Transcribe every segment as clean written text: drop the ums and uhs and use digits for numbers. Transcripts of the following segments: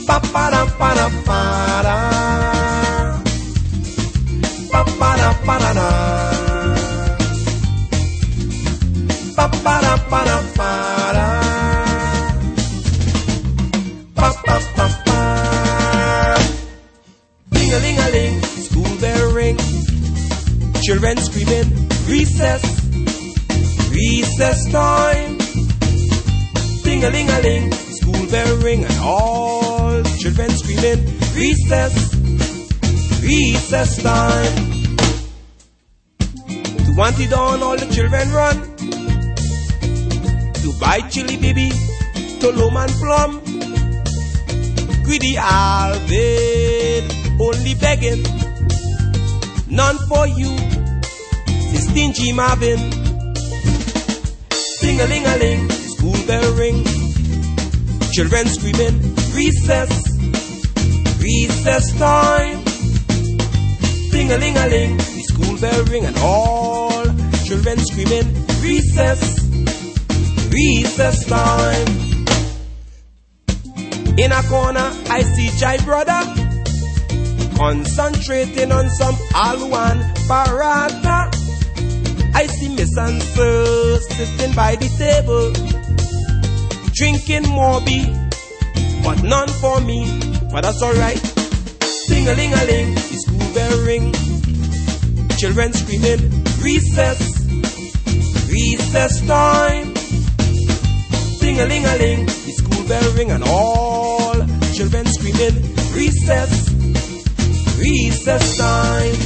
Pa pa da pa da pa da. Pa pa da pa da da. Pa pa da pa da pa da. Pa pa pa pa. Ding-a-ling-a-ling, school bell ring. Children screaming, recess, recess time. Ding-a-ling-a-ling, school bell ring, and all children screaming, recess, recess time. To want it on, all the children run. To buy chili baby, to Lom and Plum. Greedy Alvin, only begging, none for you, the stingy Marvin. Ding-a-ling-a-ling, school bell ring. Children screaming, recess, recess time. Ding-a-ling-a-ling, the school bell ring, and all children screaming, recess, recess time. In a corner, I see Jai brother concentrating on some Alwan paratha. I see Miss and Sir sitting by the table, drinking Morbi, but none for me, but that's alright. Ding-a-ling-a-ling, the school bell ring. Children screaming, recess, recess time. Ding-a-ling-a-ling, the school bell ring, and all children screaming, recess, recess time.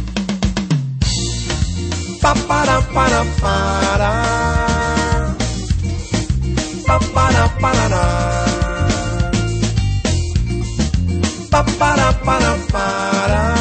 Pa pa da pa da pa da. Pa pa da pa da da. Pa pa da pa da pa da.